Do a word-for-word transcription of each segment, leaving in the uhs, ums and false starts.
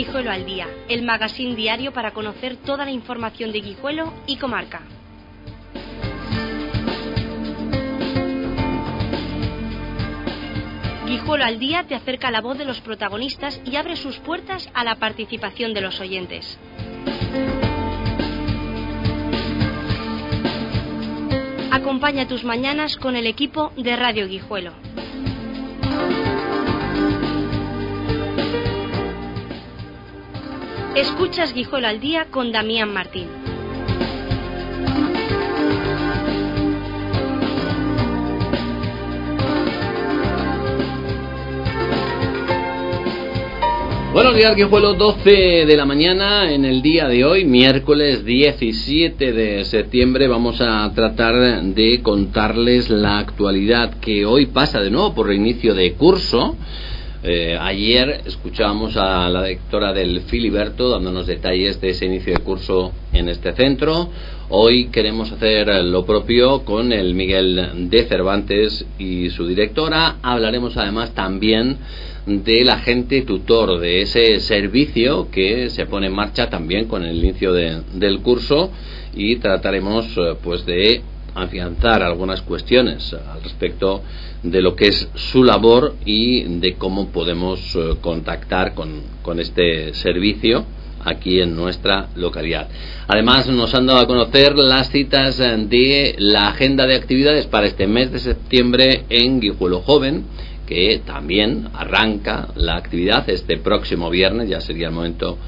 Guijuelo al Día, el magazín diario para conocer toda la información de Guijuelo y comarca. Guijuelo al Día te acerca la voz de los protagonistas y abre sus puertas a la participación de los oyentes. Acompaña tus mañanas con el equipo de Radio Guijuelo. Escuchas Guijuelo al Día con Damián Martín. Buenos días, Guijuelo, doce de la mañana en el día de hoy, miércoles diecisiete de septiembre. Vamos a tratar de contarles la actualidad que hoy pasa de nuevo por reinicio de curso. Eh, ayer escuchábamos a la directora del Filiberto dándonos detalles de ese inicio de curso en este centro. Hoy queremos hacer lo propio con el Miguel de Cervantes y su directora. Hablaremos además también del agente tutor, de ese servicio que se pone en marcha también con el inicio de, del curso, y trataremos pues de afianzar algunas cuestiones al respecto de lo que es su labor y de cómo podemos contactar con, con este servicio aquí en nuestra localidad. Además, nos han dado a conocer las citas de la agenda de actividades para este mes de septiembre en Guijuelo Joven, que también arranca la actividad este próximo viernes, ya sería el momento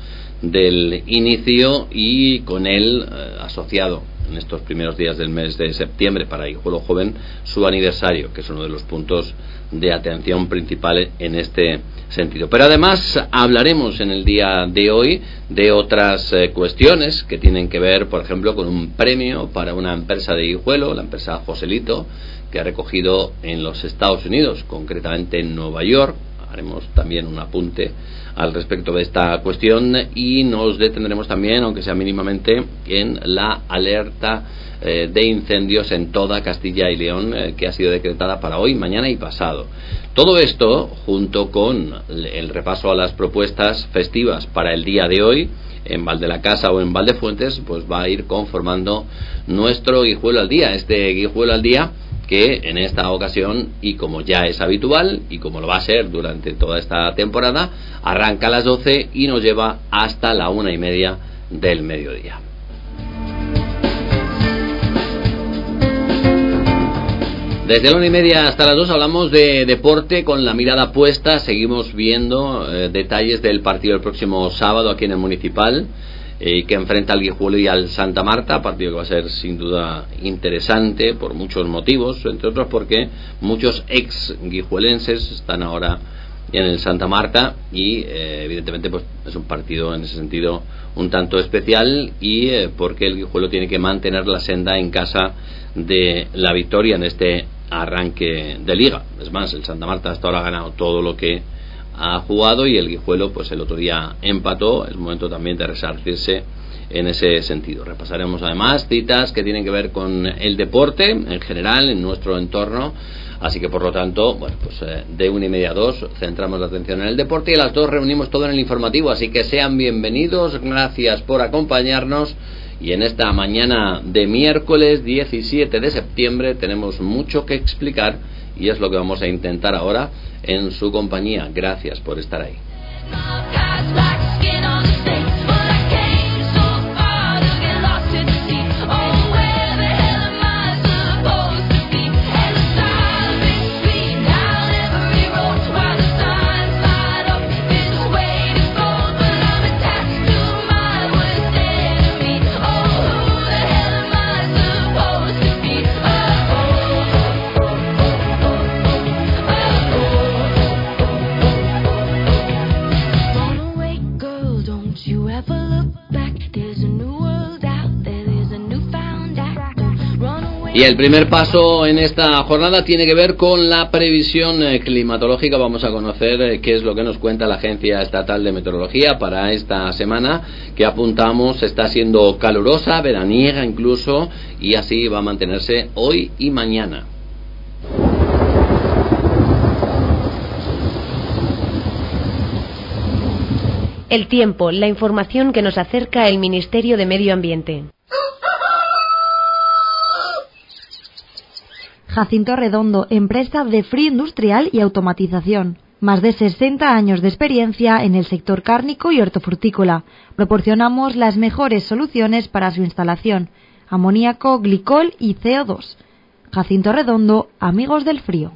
del inicio, y con él eh, asociado en estos primeros días del mes de septiembre para Guijuelo Joven su aniversario, que es uno de los puntos de atención principales en este sentido. Pero además hablaremos en el día de hoy de otras eh, cuestiones que tienen que ver, por ejemplo, con un premio para una empresa de Guijuelo, la empresa Joselito, que ha recogido en los Estados Unidos, concretamente en Nueva York. Haremos también un apunte al respecto de esta cuestión y nos detendremos también, aunque sea mínimamente, en la alerta eh, de incendios en toda Castilla y León, eh, que ha sido decretada para hoy, mañana y pasado. Todo esto, junto con el repaso a las propuestas festivas para el día de hoy en Valdelacasa o en Valdefuentes, pues va a ir conformando nuestro Guijuelo al Día, este Guijuelo al Día que en esta ocasión, y como ya es habitual y como lo va a ser durante toda esta temporada, arranca a las doce y nos lleva hasta la una y media del mediodía. Desde la una y media hasta las dos hablamos de deporte con la mirada puesta. Seguimos viendo eh, detalles del partido del próximo sábado aquí en el Municipal, eh, que enfrenta al Guijuelo y al Santa Marta, partido que va a ser sin duda interesante por muchos motivos, entre otros porque muchos ex guijuelenses están ahora en el Santa Marta y eh, evidentemente pues es un partido en ese sentido un tanto especial, y eh, porque el Guijuelo tiene que mantener la senda en casa de la victoria en este arranque de liga. Es más, el Santa Marta hasta ahora ha ganado todo lo que ha jugado y el Guijuelo pues el otro día empató. Es momento también de resarcirse en ese sentido. Repasaremos además citas que tienen que ver con el deporte en general en nuestro entorno, así que por lo tanto, bueno, pues eh, de una y media a dos centramos la atención en el deporte y a las dos reunimos todo en el informativo, así que sean bienvenidos, gracias por acompañarnos. Y en esta mañana de miércoles diecisiete de septiembre tenemos mucho que explicar y es lo que vamos a intentar ahora en su compañía. Gracias por estar ahí. Y el primer paso en esta jornada tiene que ver con la previsión climatológica. Vamos a conocer qué es lo que nos cuenta la Agencia Estatal de Meteorología para esta semana, que apuntamos está siendo calurosa, veraniega incluso, y así va a mantenerse hoy y mañana. El tiempo, la información que nos acerca el Ministerio de Medio Ambiente. Jacinto Redondo, empresa de frío industrial y automatización. Más de sesenta años de experiencia en el sector cárnico y hortofrutícola. Proporcionamos las mejores soluciones para su instalación: amoníaco, glicol y C O dos. Jacinto Redondo, amigos del frío.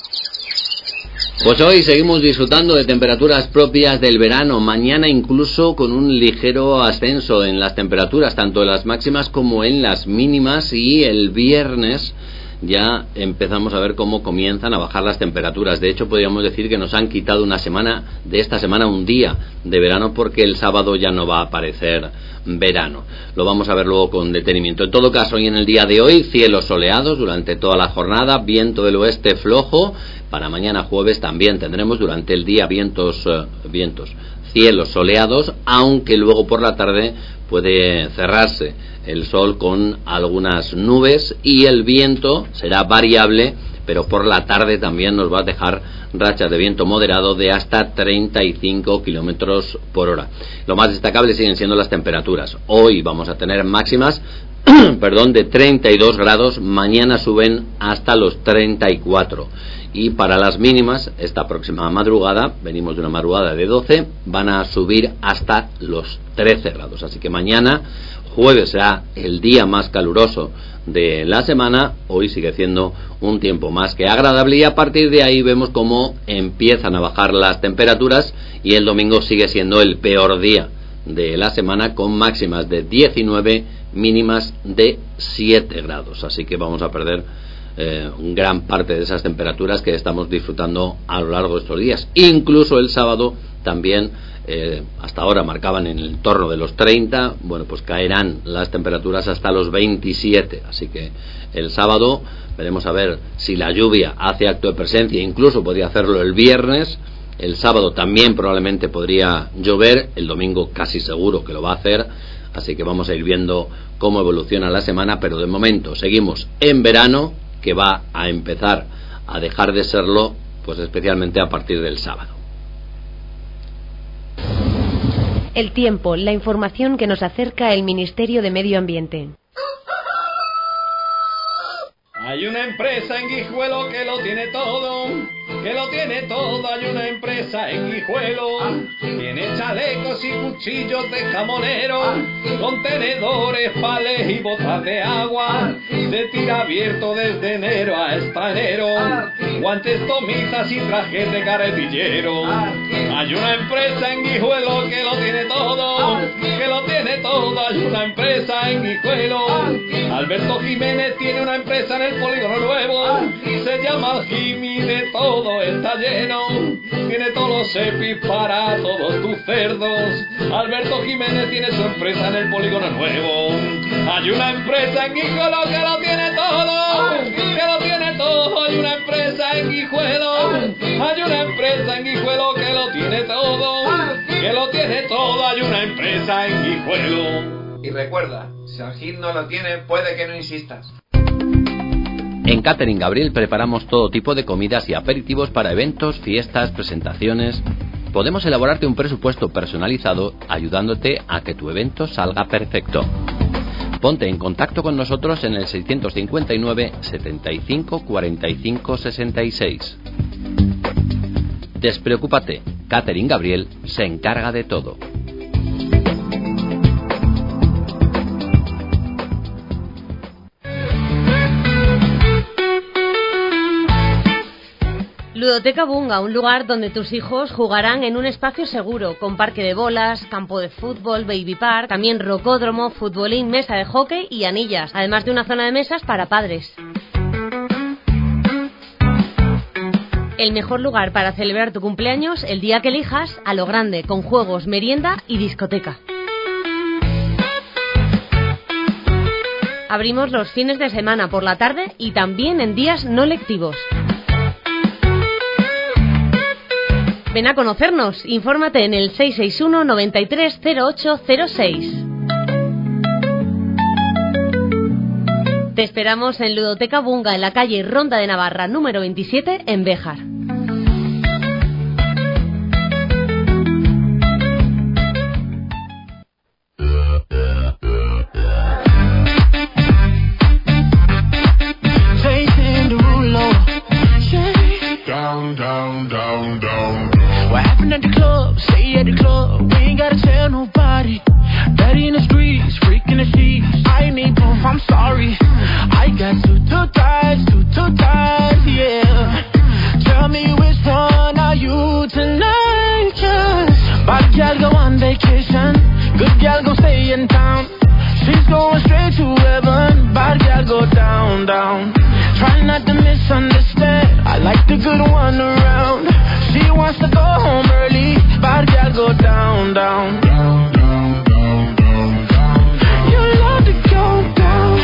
Pues hoy seguimos disfrutando de temperaturas propias del verano, mañana incluso con un ligero ascenso en las temperaturas, tanto en las máximas como en las mínimas, y el viernes ya empezamos a ver cómo comienzan a bajar las temperaturas. De hecho, podríamos decir que nos han quitado una semana, de esta semana un día de verano, porque el sábado ya no va a aparecer verano. Lo vamos a ver luego con detenimiento. En todo caso, hoy en el día de hoy, cielos soleados durante toda la jornada, viento del oeste flojo. Para mañana jueves también tendremos durante el día vientos, eh, vientos, cielos soleados, aunque luego por la tarde puede cerrarse el sol con algunas nubes y el viento será variable, pero por la tarde también nos va a dejar rachas de viento moderado de hasta treinta y cinco kilómetros por hora. Lo más destacable siguen siendo las temperaturas. Hoy vamos a tener máximas perdón, de treinta y dos grados, mañana suben hasta los treinta y cuatro. Y para las mínimas, esta próxima madrugada, venimos de una madrugada de doce, van a subir hasta los trece grados. Así que mañana, jueves, será el día más caluroso de la semana. Hoy sigue siendo un tiempo más que agradable y a partir de ahí vemos cómo empiezan a bajar las temperaturas y el domingo sigue siendo el peor día de la semana, con máximas de diecinueve, mínimas de siete grados. Así que vamos a perder eh, gran parte de esas temperaturas que estamos disfrutando a lo largo de estos días. Incluso el sábado también, eh, hasta ahora marcaban en el torno de los treinta, bueno, pues caerán las temperaturas hasta los veintisiete. Así que el sábado veremos a ver si la lluvia hace acto de presencia, incluso podría hacerlo el viernes. El sábado también probablemente podría llover, el domingo casi seguro que lo va a hacer, así que vamos a ir viendo cómo evoluciona la semana, pero de momento seguimos en verano, que va a empezar a dejar de serlo, pues especialmente a partir del sábado. El tiempo, la información que nos acerca el Ministerio de Medio Ambiente. Hay una empresa en Guijuelo que lo tiene todo, que lo tiene todo. Hay una empresa en Guijuelo, tiene chalecos y cuchillos de jamonero, contenedores, palés y botas de agua. Se tira abierto desde enero hasta enero, guantes, tomisas y trajes de carretillero. Hay una empresa en Guijuelo que lo tiene todo, que lo tiene todo. Hay una empresa en Guijuelo. Alberto Jiménez tiene una empresa en el polígono nuevo, se llama Jimmy, de todo está lleno, tiene todos los EPIs para todos tus cerdos. Alberto Jiménez tiene su empresa en el polígono nuevo. Hay una empresa en Guijuelo que lo tiene todo, que lo tiene todo. Hay una empresa en Guijuelo, hay una empresa en Guijuelo que lo tiene todo, que lo tiene todo. Hay una empresa en Guijuelo. Y recuerda, si el hit no lo tiene, puede que no insistas. En Catering Gabriel preparamos todo tipo de comidas y aperitivos para eventos, fiestas, presentaciones. Podemos elaborarte un presupuesto personalizado ayudándote a que tu evento salga perfecto. Ponte en contacto con nosotros en el seiscientos cincuenta y nueve, setenta y cinco, cuarenta y cinco, sesenta y seis. Despreocúpate, Catering Gabriel se encarga de todo. Ludoteca Bunga, un lugar donde tus hijos jugarán en un espacio seguro, con parque de bolas, campo de fútbol, baby park, también rocódromo, futbolín, mesa de hockey y anillas, además de una zona de mesas para padres. El mejor lugar para celebrar tu cumpleaños el día que elijas, a lo grande, con juegos, merienda y discoteca. Abrimos los fines de semana por la tarde y también en días no lectivos. Ven a conocernos, infórmate en el seis seis uno, noventa y tres, cero ocho cero seis. Te esperamos en Ludoteca Bunga, en la calle Ronda de Navarra, número veintisiete, en Béjar. shorty in town. She's going straight to heaven. Bad girl go down, down. Try not to misunderstand. I like the good one around. She wants to go home early. Bad girl go down, down. Down, down, down, down, down. You love to go down.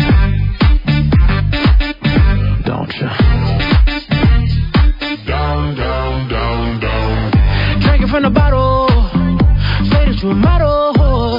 Don't you? Down, down, down, down. Drinking from the bottle. Say that you a model.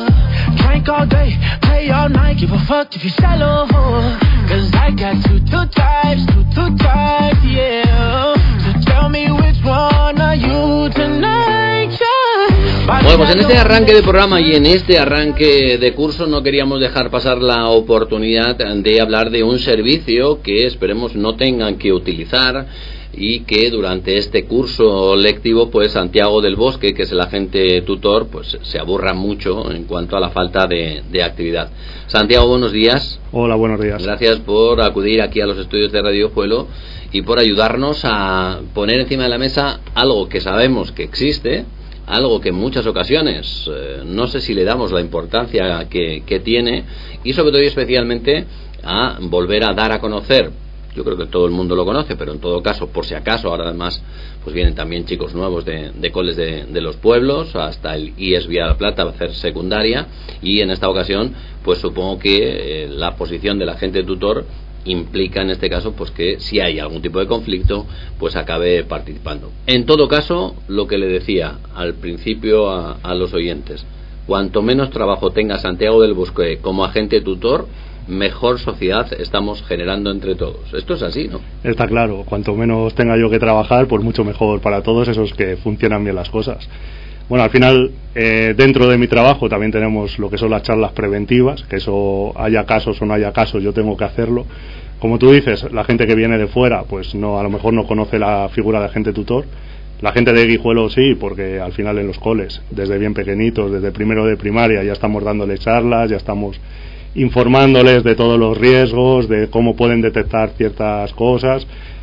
Drink all day, play all night. Give a fuck if you shallow. Cause I got two, two types, two, two types, yeah. So tell me which one are you tonight, yeah. Bueno, pues en este arranque de programa y en este arranque de curso no queríamos dejar pasar la oportunidad de hablar de un servicio que esperemos no tengan que utilizar y que durante este curso lectivo pues Santiago del Bosque, que es el agente tutor, pues se aburra mucho en cuanto a la falta de, de actividad. Santiago, buenos días. Hola, buenos días. Gracias por acudir aquí a los estudios de Radio Pueblo y por ayudarnos a poner encima de la mesa algo que sabemos que existe, algo que en muchas ocasiones eh, no sé si le damos la importancia que, que tiene, y sobre todo y especialmente a volver a dar a conocer. Yo creo que todo el mundo lo conoce, pero en todo caso, por si acaso, ahora además pues vienen también chicos nuevos de, de coles de, de los pueblos, hasta el I E S Vía Plata va a hacer secundaria, y en esta ocasión pues supongo que eh, la posición del agente tutor implica en este caso pues que si hay algún tipo de conflicto pues acabe participando. En todo caso, lo que le decía al principio a, a los oyentes, cuanto menos trabajo tenga Santiago del Bosque como agente tutor, mejor sociedad estamos generando entre todos. Esto es así, ¿no? Está claro, cuanto menos tenga yo que trabajar, pues mucho mejor para todos esos que funcionan bien las cosas. Bueno, al final, eh, dentro de mi trabajo también tenemos lo que son las charlas preventivas, que eso haya casos o no haya casos, yo tengo que hacerlo. Como tú dices, la gente que viene de fuera, pues no, a lo mejor no conoce la figura de agente tutor. La gente de Guijuelo sí, porque al final en los coles, desde bien pequeñitos, desde primero de primaria, ya estamos dándole charlas, ya estamos informándoles de todos los riesgos, de cómo pueden detectar ciertas cosas,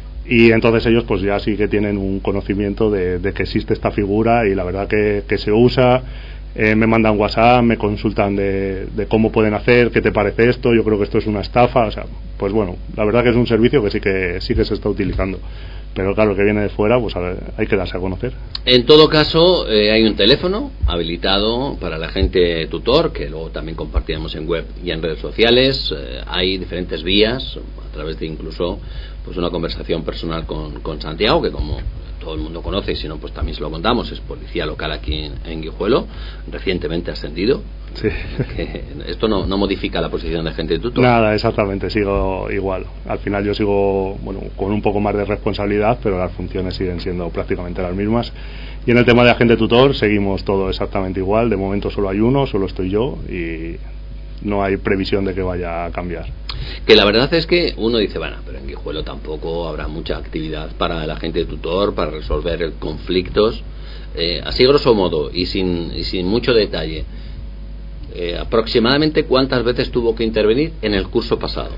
y entonces ellos pues ya sí que tienen un conocimiento de, de que existe esta figura, y la verdad que, que se usa. Eh, me mandan WhatsApp, me consultan de, de cómo pueden hacer, qué te parece esto, yo creo que esto es una estafa, o sea, pues bueno, la verdad que es un servicio que sí que sí que se está utilizando. Pero claro, que viene de fuera, pues a ver, hay que darse a conocer. En todo caso, eh, hay un teléfono habilitado para el agente tutor, que luego también compartiremos en web y en redes sociales. Eh, hay diferentes vías, a través de incluso pues una conversación personal con, con Santiago, que como todo el mundo conoce, y si no, pues también se lo contamos, es policía local aquí en, en Guijuelo, recientemente ascendido. Sí. Que esto no, no modifica la posición de agente tutor. Nada, exactamente, sigo igual. Al final yo sigo, bueno, con un poco más de responsabilidad, pero las funciones siguen siendo prácticamente las mismas. Y en el tema de agente tutor seguimos todo exactamente igual. De momento solo hay uno, solo estoy yo, y no hay previsión de que vaya a cambiar. Que la verdad es que uno dice, bueno, pero en Guijuelo tampoco habrá mucha actividad para el agente tutor, para resolver conflictos. Eh, así grosso modo y sin, y sin mucho detalle, eh, aproximadamente cuántas veces tuvo que intervenir en el curso pasado.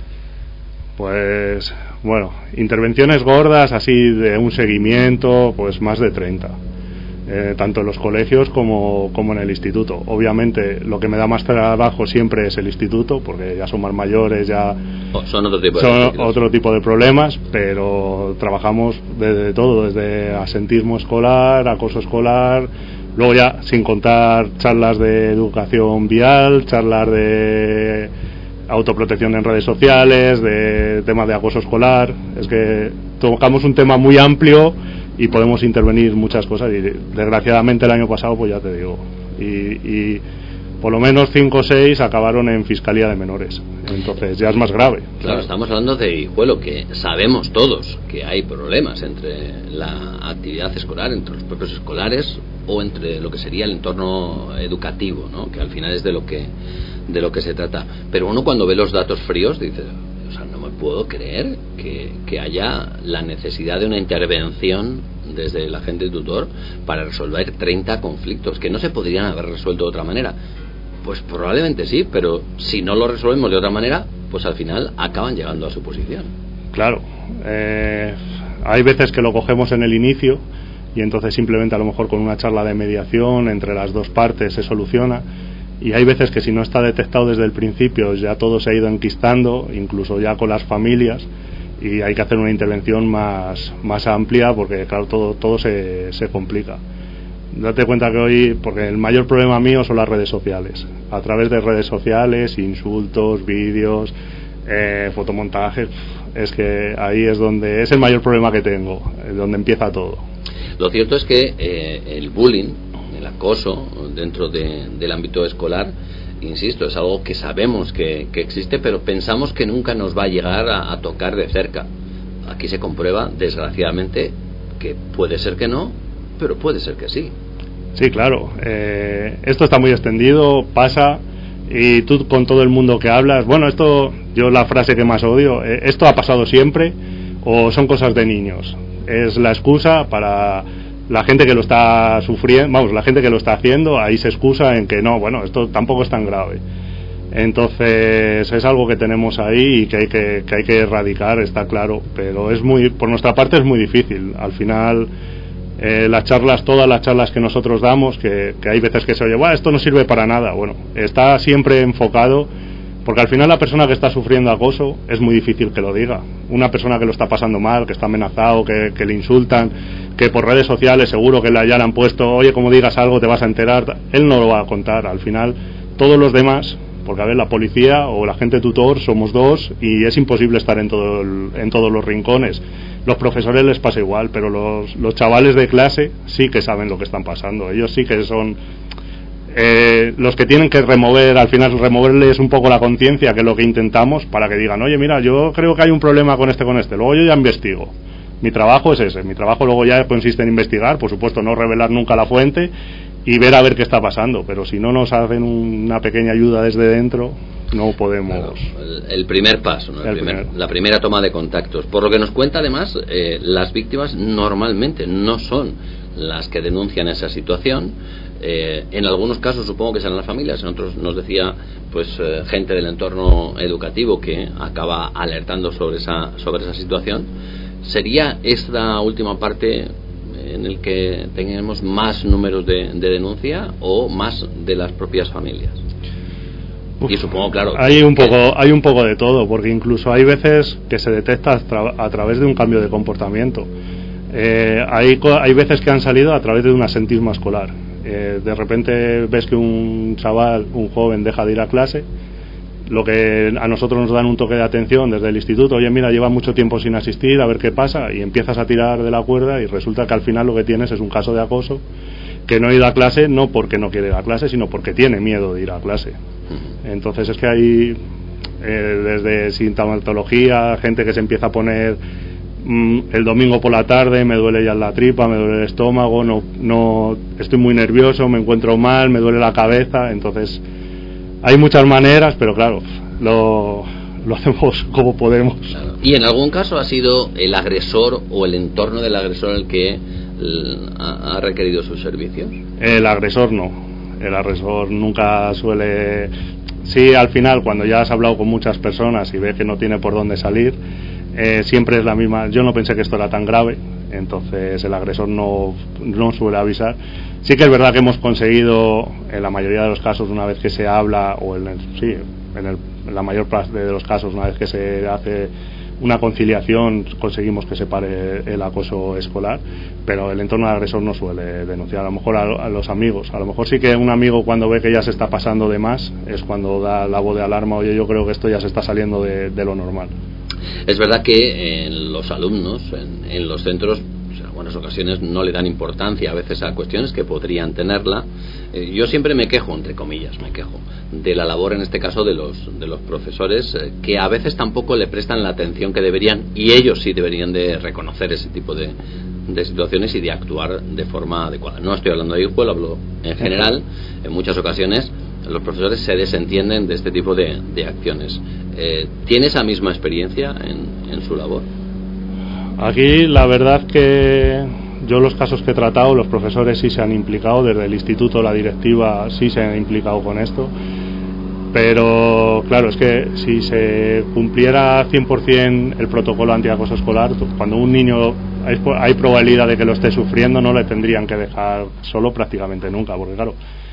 Pues bueno, intervenciones gordas así de un seguimiento, pues más de treinta. Eh, tanto en los colegios como, como en el instituto. Obviamente lo que me da más trabajo siempre es el instituto, porque ya son más mayores, ya oh, son, otro tipo, son de otro tipo de problemas, pero trabajamos desde todo, desde asentismo escolar, acoso escolar, luego ya sin contar charlas de educación vial, charlas de autoprotección en redes sociales, de temas de acoso escolar. Es que tocamos un tema muy amplio y podemos intervenir muchas cosas, y desgraciadamente el año pasado, pues ya te digo, y, y por lo menos cinco o seis acabaron en Fiscalía de Menores, entonces ya es más grave. Claro, claro, estamos hablando de Guijuelo, que sabemos todos que hay problemas entre la actividad escolar, entre los propios escolares, o entre lo que sería el entorno educativo, ¿no? Que al final es de lo que de lo que se trata. Pero uno cuando ve los datos fríos dice, o sea, no me puedo creer que, que haya la necesidad de una intervención desde el agente tutor para resolver treinta conflictos que no se podrían haber resuelto de otra manera. Pues probablemente sí, pero si no lo resolvemos de otra manera, pues al final acaban llegando a su posición. Claro, eh, hay veces que lo cogemos en el inicio y entonces simplemente a lo mejor con una charla de mediación entre las dos partes se soluciona, y hay veces que si no está detectado desde el principio ya todo se ha ido enquistando, incluso ya con las familias, y hay que hacer una intervención más, más amplia porque claro, todo, todo se, se complica. Date cuenta que hoy, porque el mayor problema mío son las redes sociales, a través de redes sociales, insultos, vídeos, eh, fotomontajes, es que ahí es donde es el mayor problema que tengo, es donde empieza todo. Lo cierto es que eh, el bullying, el acoso dentro de, del ámbito escolar, insisto, es algo que sabemos que, que existe, pero pensamos que nunca nos va a llegar a, a tocar de cerca. Aquí se comprueba, desgraciadamente, que puede ser que no, pero puede ser que sí. Sí, claro. Eh, esto está muy extendido, pasa, y tú con todo el mundo que hablas, bueno, esto, yo la frase que más odio, eh, esto ha pasado siempre, o son cosas de niños. Es la excusa para la gente que lo está sufriendo, vamos, la gente que lo está haciendo, ahí se excusa en que no, bueno, esto tampoco es tan grave. Entonces es algo que tenemos ahí y que hay que, que hay que erradicar, está claro, pero es muy, por nuestra parte es muy difícil. Al final eh, las charlas, todas las charlas que nosotros damos, que, que hay veces que se oye, bueno, esto no sirve para nada, bueno, está siempre enfocado, porque al final la persona que está sufriendo acoso es muy difícil que lo diga. Una persona que lo está pasando mal, que está amenazado, que, que le insultan, que por redes sociales seguro que ya le han puesto, oye, como digas algo te vas a enterar, él no lo va a contar. Al final todos los demás, porque a ver, la policía o la gente tutor somos dos y es imposible estar en, todo el, en todos los rincones. Los profesores les pasa igual, pero los, los chavales de clase sí que saben lo que están pasando. Ellos sí que son eh, los que tienen que remover, al final removerles un poco la conciencia, que es lo que intentamos, para que digan, oye, mira, yo creo que hay un problema con este, con este, luego yo ya investigo. Mi trabajo es ese, mi trabajo luego ya consiste en investigar, por supuesto no revelar nunca la fuente y ver a ver qué está pasando, pero si no nos hacen una pequeña ayuda desde dentro, no podemos. Claro, el, el primer paso, ¿no? el el primer, primer. la primera toma de contactos. Por lo que nos cuenta además, eh, las víctimas normalmente no son las que denuncian esa situación. Eh, en algunos casos supongo que serán las familias, en otros nos decía pues eh, gente del entorno educativo que acaba alertando sobre esa, sobre esa situación. ¿Sería esta última parte en el que tenemos más números de, de denuncia o más de las propias familias? Uf, y supongo, claro, hay un poco hay un poco de todo, porque incluso hay veces que se detecta a, tra- a través de un cambio de comportamiento. Eh, hay, hay veces que han salido a través de un asentismo escolar. Eh, de repente ves que un chaval, un joven deja de ir a clase, lo que a nosotros nos dan un toque de atención desde el instituto, oye, mira, lleva mucho tiempo sin asistir, a ver qué pasa, y empiezas a tirar de la cuerda y resulta que al final lo que tienes es un caso de acoso, que no ha ido a clase no porque no quiere ir a clase, sino porque tiene miedo de ir a clase. Entonces es que hay eh, desde sintomatología, gente que se empieza a poner mmm, el domingo por la tarde, me duele ya la tripa, me duele el estómago, no, no estoy muy nervioso, me encuentro mal, me duele la cabeza. Entonces hay muchas maneras, pero claro, lo, lo hacemos como podemos. Claro. ¿Y en algún caso ha sido el agresor o el entorno del agresor el que l- ha, ha requerido sus servicios? El agresor no, el agresor nunca suele... Sí, al final, cuando ya has hablado con muchas personas y ves que no tiene por dónde salir, eh, siempre es la misma. Yo no pensé que esto era tan grave, entonces el agresor no, no suele avisar. Sí que es verdad que hemos conseguido, en la mayoría de los casos, una vez que se habla, o en el, sí, en, el, en la mayor parte de los casos, una vez que se hace una conciliación, conseguimos que se pare el acoso escolar, pero el entorno del agresor no suele denunciar. A lo mejor a, a los amigos, a lo mejor sí que un amigo, cuando ve que ya se está pasando de más, es cuando da la voz de alarma, oye, yo creo que esto ya se está saliendo de, de lo normal. Es verdad que en los alumnos, en, en los centros, en algunas ocasiones no le dan importancia a veces a cuestiones que podrían tenerla. Eh, yo siempre me quejo, entre comillas, me quejo de la labor, en este caso, de los de los profesores, eh, que a veces tampoco le prestan la atención que deberían, y ellos sí deberían de reconocer ese tipo de, de situaciones y de actuar de forma adecuada. No estoy hablando de Guijuelo, hablo en general. En muchas ocasiones los profesores se desentienden de este tipo de, de acciones. Eh, ¿Tiene esa misma experiencia en, en su labor? Aquí la verdad que yo, los casos que he tratado, los profesores sí se han implicado, desde el instituto, la directiva sí se han implicado con esto, pero claro, es que si se cumpliera cien por ciento el protocolo antiacoso escolar, cuando un niño hay, hay probabilidad de que lo esté sufriendo, no le tendrían que dejar solo prácticamente nunca, porque claro,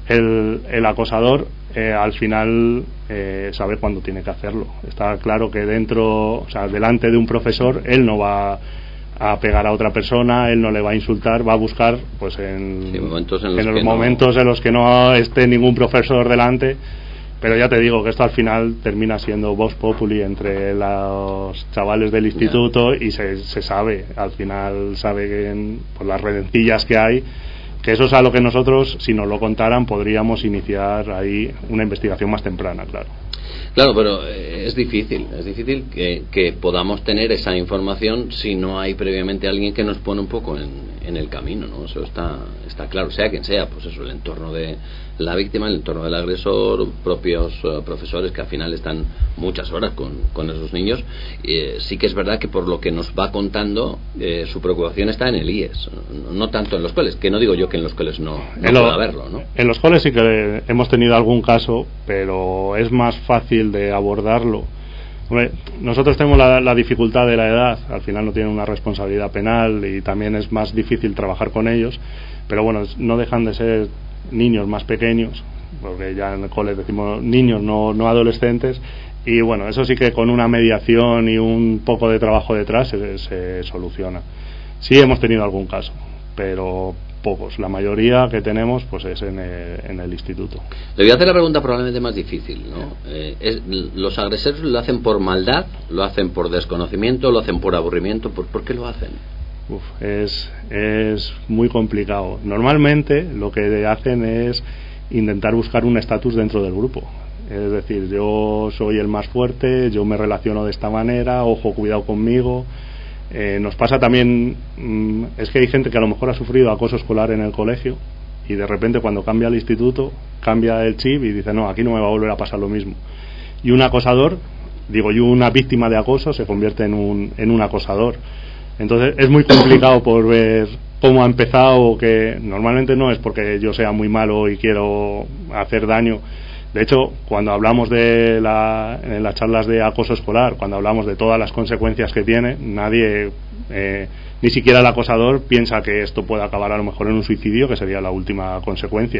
el, el acosador eh, al final eh, sabe cuándo tiene que hacerlo. Está claro que dentro, o sea, delante de un profesor, él no va a pegar a otra persona, él no le va a insultar, va a buscar pues en, sí, momentos en los, en los que momentos no... en los que no esté ningún profesor delante. Pero ya te digo que esto al final termina siendo vox populi entre los chavales del instituto, yeah. y se, se sabe, al final sabe que en, por las redencillas que hay, que eso es a lo que nosotros, si nos lo contaran, podríamos iniciar ahí una investigación más temprana, claro. Claro, pero es difícil, es difícil que, que podamos tener esa información si no hay previamente alguien que nos pone un poco en, en el camino, ¿no? Eso está, está claro, sea quien sea, pues eso, el entorno de la víctima, el entorno del agresor, propios uh, profesores que al final están muchas horas con, con esos niños. Eh, sí que es verdad que por lo que nos va contando, eh, su preocupación está en el I E S, no, no tanto en los coles, que no digo yo que en los coles no, no lo, pueda haberlo, ¿no? En los coles sí que hemos tenido algún caso, pero es más fácil de abordarlo. Hombre, nosotros tenemos la, la dificultad de la edad, al final no tienen una responsabilidad penal y también es más difícil trabajar con ellos, pero bueno, no dejan de ser niños más pequeños, porque ya en el cole decimos niños, no, no adolescentes, y bueno, eso sí que con una mediación y un poco de trabajo detrás se, se soluciona. Sí hemos tenido algún caso, pero pocos, la mayoría que tenemos pues es en el, en el instituto. Le voy a hacer la pregunta probablemente más difícil, ¿no? Eh, es, ¿los agresores lo hacen por maldad, lo hacen por desconocimiento, lo hacen por aburrimiento? ¿Por, por qué lo hacen? Uf, es, es muy complicado. Normalmente lo que hacen es intentar buscar un estatus dentro del grupo. Es decir, yo soy el más fuerte, yo me relaciono de esta manera, ojo, cuidado conmigo. Eh, nos pasa también, mmm, es que hay gente que a lo mejor ha sufrido acoso escolar en el colegio y de repente cuando cambia al instituto, cambia el chip y dice, no, aquí no me va a volver a pasar lo mismo. Y un acosador, digo yo, una víctima de acoso se convierte en un, en un acosador. Entonces es muy complicado por ver cómo ha empezado, que normalmente no es porque yo sea muy malo y quiero hacer daño. De hecho, cuando hablamos de la, en las charlas de acoso escolar, cuando hablamos de todas las consecuencias que tiene, nadie, eh, ni siquiera el acosador piensa que esto puede acabar a lo mejor en un suicidio, que sería la última consecuencia.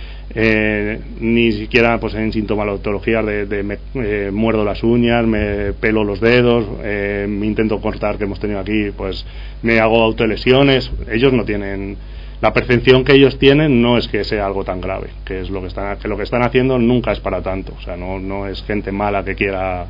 Eh, ni siquiera pues en sintomatología de, de me eh, muerdo las uñas, me pelo los dedos, eh, me intento cortar, que hemos tenido aquí, pues me hago autolesiones. Ellos no tienen, la percepción que ellos tienen no es que sea algo tan grave, que es lo que están, que lo que están haciendo nunca es para tanto. O sea, no, no es gente mala que quiera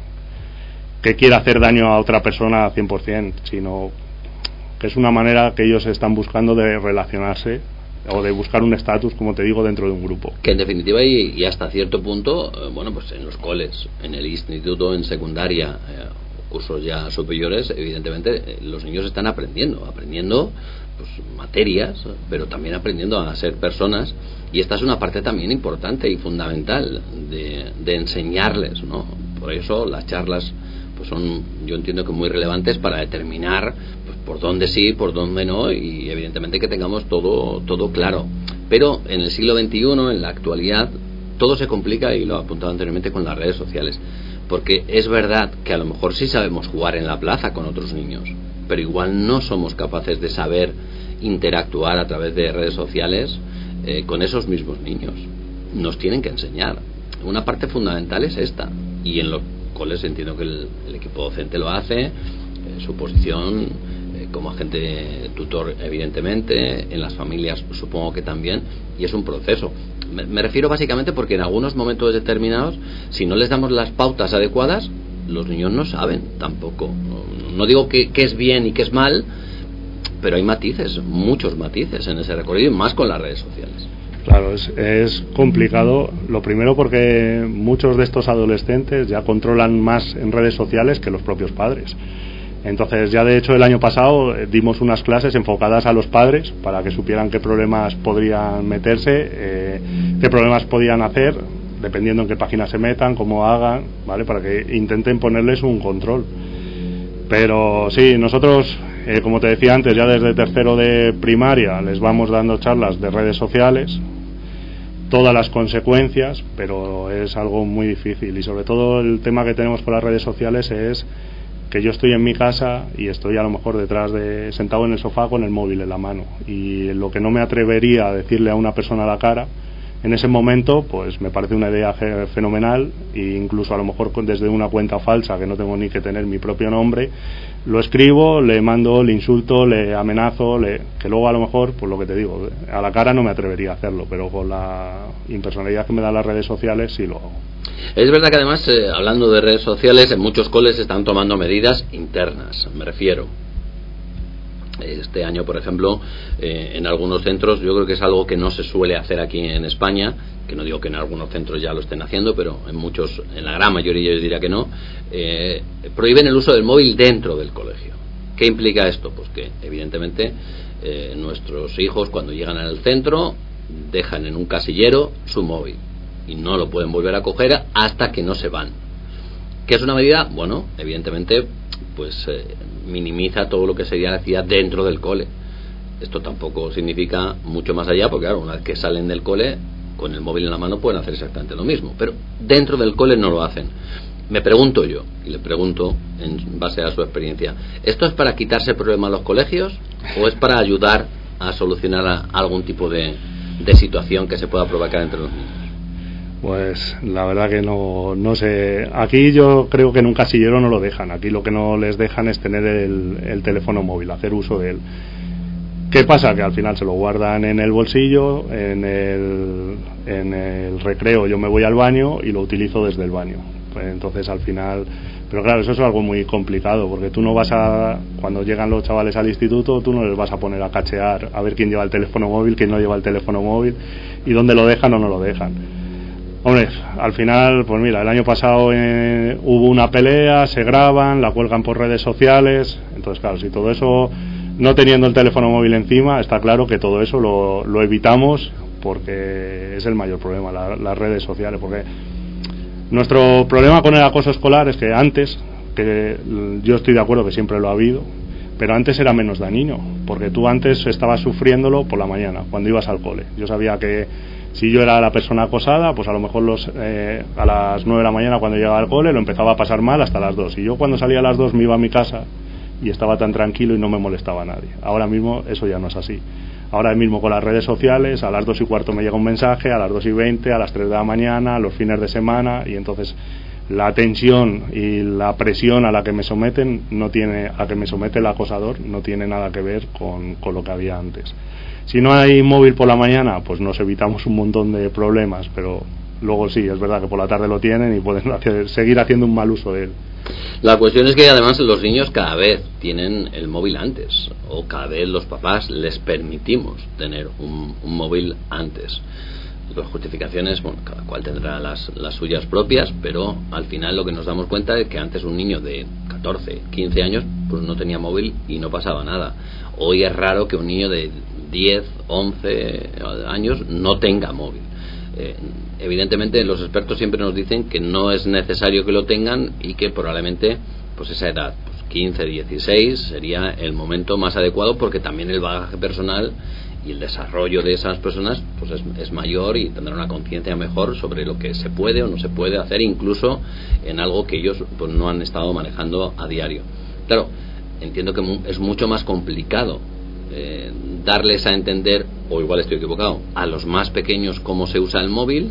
que quiera hacer daño a otra persona al cien por ciento, sino que es una manera que ellos están buscando de relacionarse o de buscar un estatus, como te digo, dentro de un grupo. Que en definitiva y, y hasta cierto punto, eh, bueno, pues en los coles, en el instituto, en secundaria, eh, cursos ya superiores, evidentemente eh, los niños están aprendiendo, aprendiendo pues materias, pero también aprendiendo a ser personas, y esta es una parte también importante y fundamental de, de enseñarles, ¿no? Por eso las charlas pues son, yo entiendo que muy relevantes para determinar pues por dónde sí, por dónde no, y evidentemente que tengamos todo todo claro. Pero en el siglo veintiuno, en la actualidad, todo se complica, y lo he apuntado anteriormente, con las redes sociales, porque es verdad que a lo mejor sí sabemos jugar en la plaza con otros niños, pero igual no somos capaces de saber interactuar a través de redes sociales eh, con esos mismos niños. Nos tienen que enseñar. Una parte fundamental es esta, y en los coles entiendo que el, el equipo docente lo hace, eh, su posición eh, como agente tutor evidentemente, en las familias supongo que también, y es un proceso. Me, me refiero básicamente porque en algunos momentos determinados, si no les damos las pautas adecuadas, los niños no saben tampoco. No, no digo que, que es bien y que es mal, pero hay matices, muchos matices en ese recorrido, y más con las redes sociales. Claro, es, es complicado. Lo primero porque muchos de estos adolescentes ya controlan más en redes sociales que los propios padres. Entonces, ya de hecho el año pasado eh, dimos unas clases enfocadas a los padres para que supieran qué problemas podrían meterse, eh, qué problemas podían hacer, dependiendo en qué página se metan, cómo hagan, ¿vale? Para que intenten ponerles un control. Pero sí, nosotros, eh, como te decía antes, ya desde tercero de primaria les vamos dando charlas de redes sociales, todas las consecuencias, pero es algo muy difícil, y sobre todo el tema que tenemos con las redes sociales es que yo estoy en mi casa y estoy a lo mejor detrás de, sentado en el sofá con el móvil en la mano, y lo que no me atrevería a decirle a una persona a la cara, en ese momento pues me parece una idea fenomenal, e incluso a lo mejor desde una cuenta falsa que no tengo ni que tener mi propio nombre, lo escribo, le mando, le insulto, le amenazo, le, que luego a lo mejor, pues lo que te digo, a la cara no me atrevería a hacerlo, pero con la impersonalidad que me dan las redes sociales sí lo hago. Es verdad que además, eh, hablando de redes sociales, en muchos coles están tomando medidas internas, me refiero. Este año, por ejemplo, eh, en algunos centros, yo creo que es algo que no se suele hacer aquí en España, que no digo que en algunos centros ya lo estén haciendo, pero en muchos, en la gran mayoría yo diría que no, eh, prohíben el uso del móvil dentro del colegio. ¿Qué implica esto? Pues que evidentemente eh, nuestros hijos cuando llegan al centro dejan en un casillero su móvil y no lo pueden volver a coger hasta que no se van. ¿Qué es una medida? Bueno, evidentemente pues eh, minimiza todo lo que sería la actividad dentro del cole. Esto tampoco significa mucho más allá, porque claro, una vez que salen del cole con el móvil en la mano pueden hacer exactamente lo mismo, pero dentro del cole no lo hacen. Me pregunto yo, y le pregunto en base a su experiencia, ¿esto es para quitarse el problema a los colegios o es para ayudar a solucionar a algún tipo de, de situación que se pueda provocar entre los niños? Pues la verdad que no, no sé. Aquí yo creo que en un casillero no lo dejan. Aquí lo que no les dejan es tener el, el teléfono móvil, hacer uso de él. ¿Qué pasa? Que al final se lo guardan en el bolsillo, en el, en el recreo yo me voy al baño y lo utilizo desde el baño. Pues entonces al final... Pero claro, eso es algo muy complicado, porque tú no vas a... Cuando llegan los chavales al instituto, tú no les vas a poner a cachear, a ver quién lleva el teléfono móvil, quién no lleva el teléfono móvil, y dónde lo dejan o no lo dejan. Hombre, al final, pues mira, el año pasado eh, hubo una pelea, se graban, la cuelgan por redes sociales, entonces claro, si todo eso, no teniendo el teléfono móvil encima, está claro que todo eso lo, lo evitamos, porque es el mayor problema, la, las redes sociales, porque nuestro problema con el acoso escolar es que antes, que yo estoy de acuerdo que siempre lo ha habido, pero antes era menos dañino, porque tú antes estabas sufriéndolo por la mañana, cuando ibas al cole. Yo sabía que si yo era la persona acosada, pues a lo mejor los, eh, a las nueve de la mañana cuando llegaba al cole lo empezaba a pasar mal hasta las dos. Y yo cuando salía a las dos me iba a mi casa y estaba tan tranquilo y no me molestaba a nadie. Ahora mismo eso ya no es así. Ahora mismo con las redes sociales, a las dos y cuarto me llega un mensaje, a las dos y veinte, a las tres de la mañana, a los fines de semana, y entonces la tensión y la presión a la que me someten no tiene, a que me somete el acosador no tiene nada que ver con, con lo que había antes. Si no hay móvil por la mañana, pues nos evitamos un montón de problemas, pero luego sí, es verdad que por la tarde lo tienen y pueden hacer, seguir haciendo un mal uso de él. La cuestión es que además los niños cada vez tienen el móvil antes, o cada vez los papás les permitimos tener un, un móvil antes. Las justificaciones, bueno, cada cual tendrá las, las suyas propias, pero al final lo que nos damos cuenta es que antes un niño de catorce, quince años pues no tenía móvil y no pasaba nada. Hoy es raro que un niño de diez, once años no tenga móvil. Eh, evidentemente los expertos siempre nos dicen que no es necesario que lo tengan y que probablemente pues esa edad, pues quince, dieciséis sería el momento más adecuado, porque también el bagaje personal y el desarrollo de esas personas pues es, es mayor y tendrán una conciencia mejor sobre lo que se puede o no se puede hacer, incluso en algo que ellos pues no han estado manejando a diario. Claro, entiendo que es mucho más complicado eh, darles a entender, o igual estoy equivocado, a los más pequeños cómo se usa el móvil,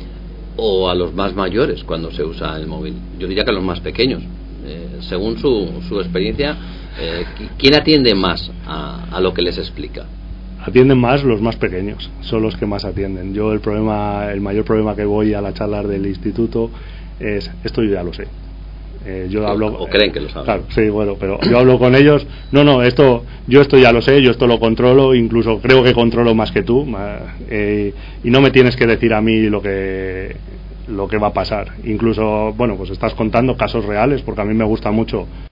o a los más mayores cuando se usa el móvil. Yo diría que a los más pequeños. Eh, según su, su experiencia, eh, ¿quién atiende más a, a lo que les explica? Atienden más los más pequeños, son los que más atienden. Yo el problema, el mayor problema que voy a la charla del instituto es, esto yo ya lo sé. Eh, yo hablo, o creen que lo saben. Claro, sí, bueno, pero yo hablo con ellos. No, no, esto, yo esto ya lo sé, yo esto lo controlo, incluso creo que controlo más que tú, eh, y no me tienes que decir a mí lo que lo que va a pasar. Incluso, bueno, pues estás contando casos reales, porque a mí me gusta mucho